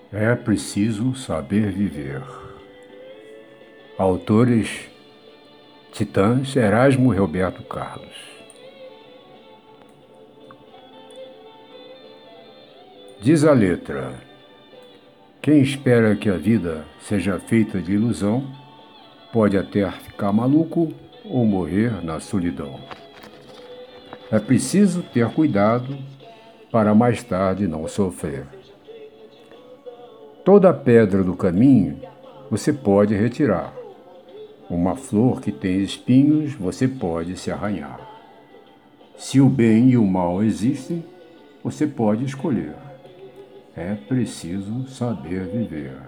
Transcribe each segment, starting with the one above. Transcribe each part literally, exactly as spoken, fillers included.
É preciso saber viver. Autores: Titãs, Erasmo e Roberto Carlos. Diz a letra: quem espera que a vida seja feita de ilusão, pode até ficar maluco ou morrer na solidão. É preciso ter cuidado para mais tarde não sofrer. Toda pedra do caminho você pode retirar. Uma flor que tem espinhos você pode se arranhar. Se o bem e o mal existem, você pode escolher. É preciso saber viver.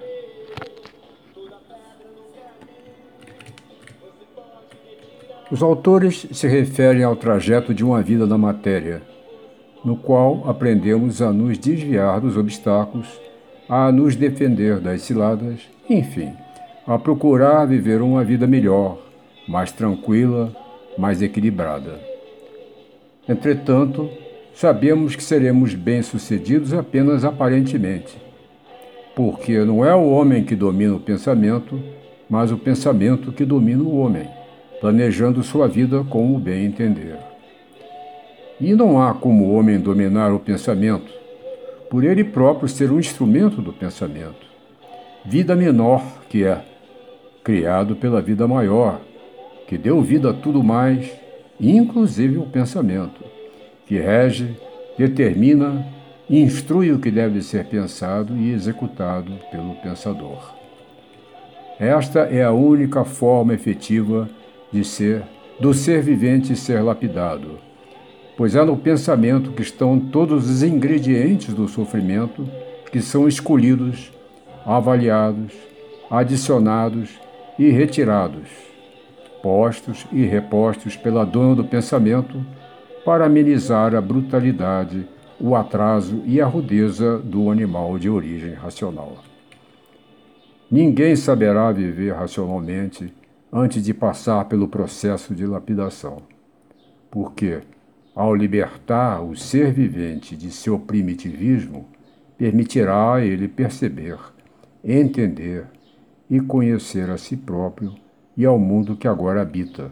Os autores se referem ao trajeto de uma vida na matéria, no qual aprendemos a nos desviar dos obstáculos, a nos defender das ciladas, enfim, a procurar viver uma vida melhor, mais tranquila, mais equilibrada. Entretanto, sabemos que seremos bem-sucedidos apenas aparentemente, porque não é o homem que domina o pensamento, mas o pensamento que domina o homem, planejando sua vida como bem entender. E não há como o homem dominar o pensamento, por ele próprio ser um instrumento do pensamento. Vida menor que é, criado pela vida maior, que deu vida a tudo mais, inclusive o pensamento, que rege, determina e instrui o que deve ser pensado e executado pelo pensador. Esta é a única forma efetiva de ser, do ser vivente ser lapidado, pois é no pensamento que estão todos os ingredientes do sofrimento que são escolhidos, avaliados, adicionados e retirados, postos e repostos pela dona do pensamento para amenizar a brutalidade, o atraso e a rudeza do animal de origem racional. Ninguém saberá viver racionalmente antes de passar pelo processo de lapidação, porque, ao libertar o ser vivente de seu primitivismo, permitirá a ele perceber, entender e conhecer a si próprio e ao mundo que agora habita.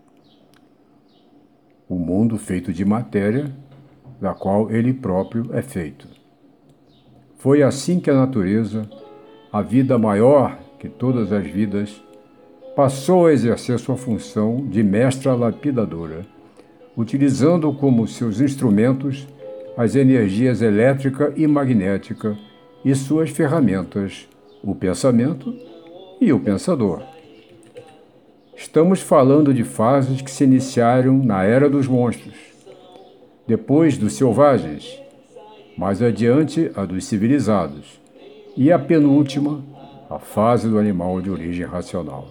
O mundo feito de matéria, da qual ele próprio é feito. Foi assim que a natureza, a vida maior que todas as vidas, passou a exercer sua função de mestra lapidadora, utilizando como seus instrumentos as energias elétrica e magnética e suas ferramentas, o pensamento e o pensador. Estamos falando de fases que se iniciaram na Era dos Monstros, depois dos Selvagens, mais adiante a dos Civilizados, e a penúltima, a fase do animal de origem racional.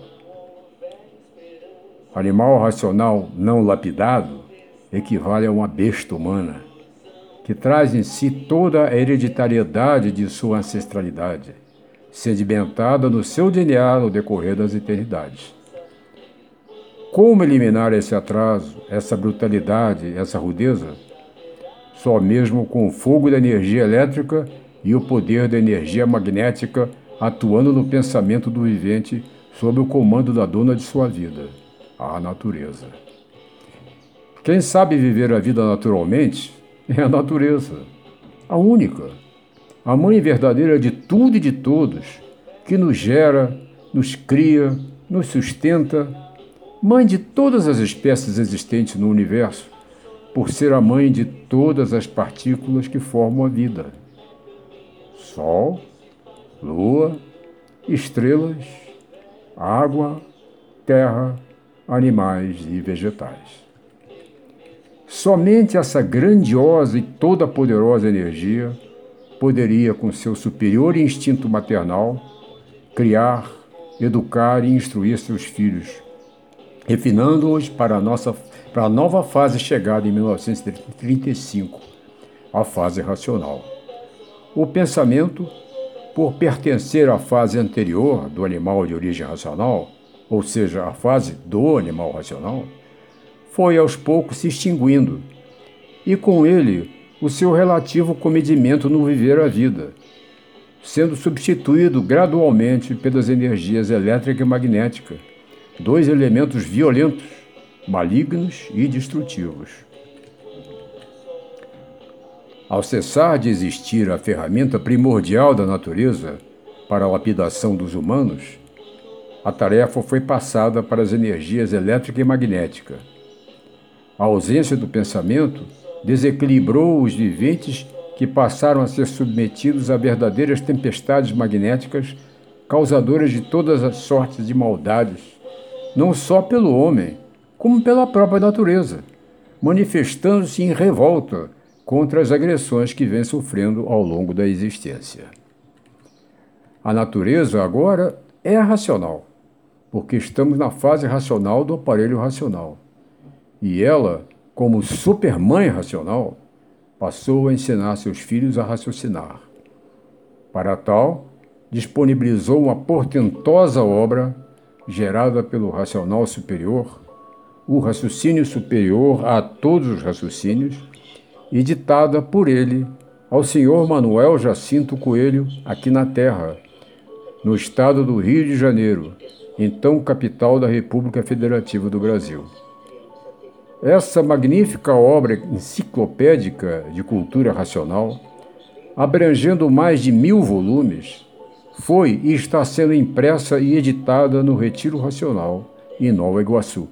Animal racional não lapidado equivale a uma besta humana, que traz em si toda a hereditariedade de sua ancestralidade, sedimentada no seu D N A no decorrer das eternidades. Como eliminar esse atraso, essa brutalidade, essa rudeza? Só mesmo com o fogo da energia elétrica e o poder da energia magnética atuando no pensamento do vivente sob o comando da dona de sua vida, a natureza. Quem sabe viver a vida naturalmente é a natureza, a única, a mãe verdadeira de tudo e de todos, que nos gera, nos cria, nos sustenta, mãe de todas as espécies existentes no universo, por ser a mãe de todas as partículas que formam a vida. Sol, lua, estrelas, água, terra, animais e vegetais. Somente essa grandiosa e toda poderosa energia poderia, com seu superior instinto maternal, criar, educar e instruir seus filhos, refinando-os para a nossa, para a nova fase chegada em mil novecentos e trinta e cinco, a fase racional. O pensamento, por pertencer à fase anterior do animal de origem racional, ou seja, a fase do animal racional, foi aos poucos se extinguindo, e com ele o seu relativo comedimento no viver a vida, sendo substituído gradualmente pelas energias elétrica e magnética, dois elementos violentos, malignos e destrutivos. Ao cessar de existir a ferramenta primordial da natureza para a lapidação dos humanos, a tarefa foi passada para as energias elétrica e magnética. A ausência do pensamento desequilibrou os viventes, que passaram a ser submetidos a verdadeiras tempestades magnéticas, causadoras de todas as sortes de maldades, não só pelo homem, como pela própria natureza, manifestando-se em revolta contra as agressões que vem sofrendo ao longo da existência. A natureza agora é racional, porque estamos na fase racional do aparelho racional. E ela, como supermãe racional, passou a ensinar seus filhos a raciocinar. Para tal, disponibilizou uma portentosa obra gerada pelo racional superior, o raciocínio superior a todos os raciocínios, e ditada por ele ao senhor Manuel Jacinto Coelho, aqui na Terra, no estado do Rio de Janeiro, então capital da República Federativa do Brasil. Essa magnífica obra enciclopédica de cultura racional, abrangendo mais de mil volumes, foi e está sendo impressa e editada no Retiro Racional, em Nova Iguaçu.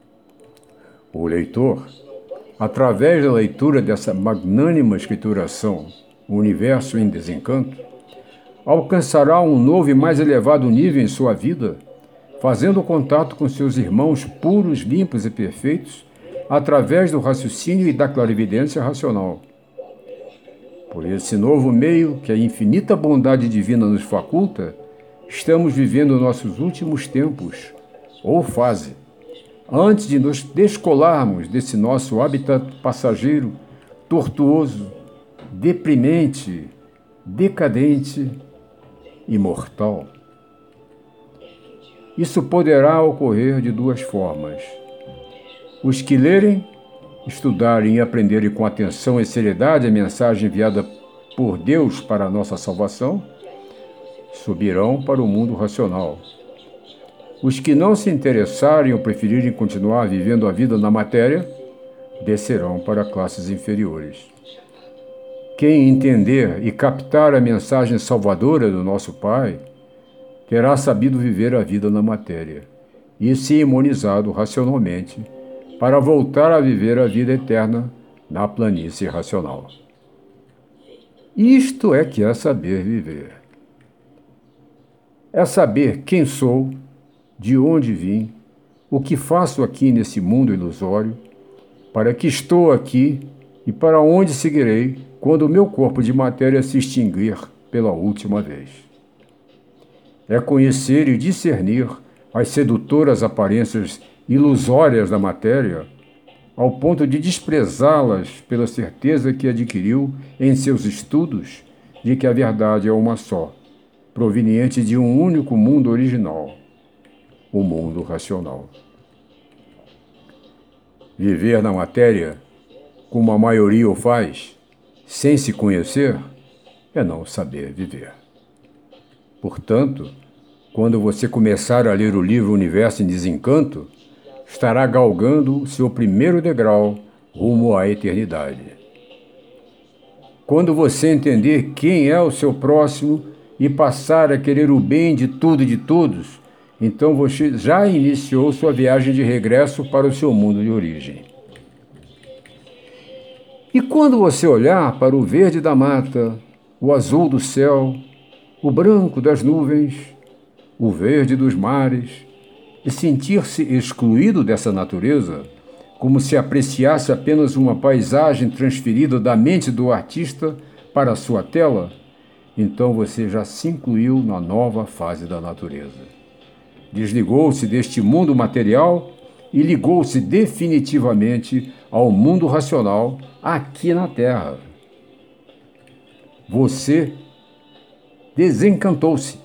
O leitor, através da leitura dessa magnânima escrituração, O Universo em Desencanto, alcançará um novo e mais elevado nível em sua vida, fazendo contato com seus irmãos puros, limpos e perfeitos, através do raciocínio e da clarividência racional. Por esse novo meio que a infinita bondade divina nos faculta, estamos vivendo nossos últimos tempos, ou fase, antes de nos descolarmos desse nosso habitat passageiro, tortuoso, deprimente, decadente e mortal. Isso poderá ocorrer de duas formas. Os que lerem, estudarem e aprenderem com atenção e seriedade a mensagem enviada por Deus para a nossa salvação, subirão para o mundo racional. Os que não se interessarem ou preferirem continuar vivendo a vida na matéria, descerão para classes inferiores. Quem entender e captar a mensagem salvadora do nosso Pai, terá sabido viver a vida na matéria e se imunizado racionalmente para voltar a viver a vida eterna na planície racional. Isto é que é saber viver. É saber quem sou, de onde vim, o que faço aqui nesse mundo ilusório, para que estou aqui e para onde seguirei quando o meu corpo de matéria se extinguir pela última vez. É conhecer e discernir as sedutoras aparências ilusórias da matéria, ao ponto de desprezá-las pela certeza que adquiriu em seus estudos de que a verdade é uma só, proveniente de um único mundo original, o mundo racional. Viver na matéria, como a maioria o faz, sem se conhecer, é não saber viver. Portanto, quando você começar a ler o livro Universo em Desencanto, estará galgando o seu primeiro degrau rumo à eternidade. Quando você entender quem é o seu próximo e passar a querer o bem de tudo e de todos, então você já iniciou sua viagem de regresso para o seu mundo de origem. E quando você olhar para o verde da mata, o azul do céu, o branco das nuvens, o verde dos mares, e sentir-se excluído dessa natureza, como se apreciasse apenas uma paisagem transferida da mente do artista para a sua tela, então você já se incluiu na nova fase da natureza. Desligou-se deste mundo material e ligou-se definitivamente ao mundo racional aqui na Terra. Você desencantou-se.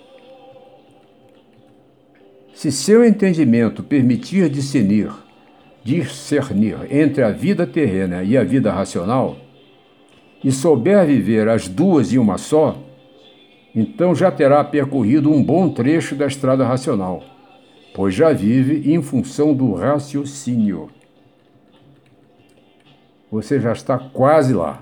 Se seu entendimento permitir discernir, discernir entre a vida terrena e a vida racional, e souber viver as duas em uma só, então já terá percorrido um bom trecho da estrada racional, pois já vive em função do raciocínio. Você já está quase lá.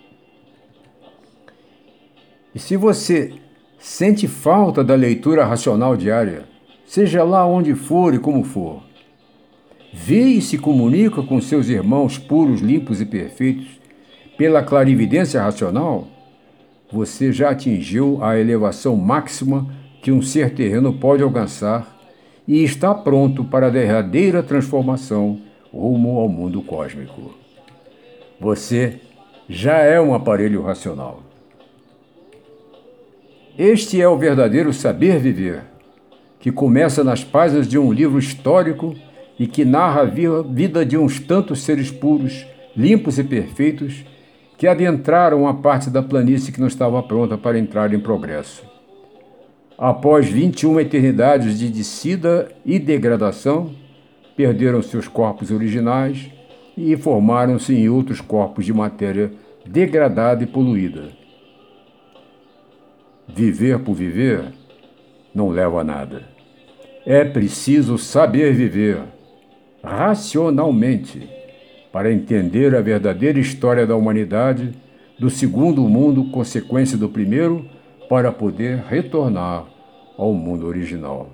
E se você sente falta da leitura racional diária, seja lá onde for e como for, vê e se comunica com seus irmãos puros, limpos e perfeitos pela clarividência racional, você já atingiu a elevação máxima que um ser terreno pode alcançar e está pronto para a derradeira transformação rumo ao mundo cósmico. Você já é um aparelho racional. Este é o verdadeiro saber viver, que começa nas páginas de um livro histórico e que narra a vida de uns tantos seres puros, limpos e perfeitos que adentraram a parte da planície que não estava pronta para entrar em progresso. Após vinte e uma eternidades de descida e degradação, perderam seus corpos originais e formaram-se em outros corpos de matéria degradada e poluída. Viver por viver não leva a nada. É preciso saber viver racionalmente para entender a verdadeira história da humanidade, do segundo mundo, consequência do primeiro, para poder retornar ao mundo original.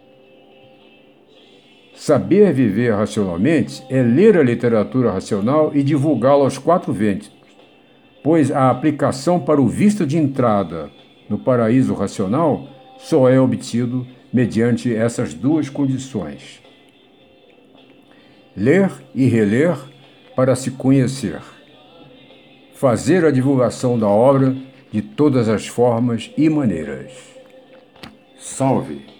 Saber viver racionalmente é ler a literatura racional e divulgá-la aos quatro ventos, pois a aplicação para o visto de entrada no paraíso racional só é obtido mediante essas duas condições: ler e reler para se conhecer, fazer a divulgação da obra de todas as formas e maneiras. Salve!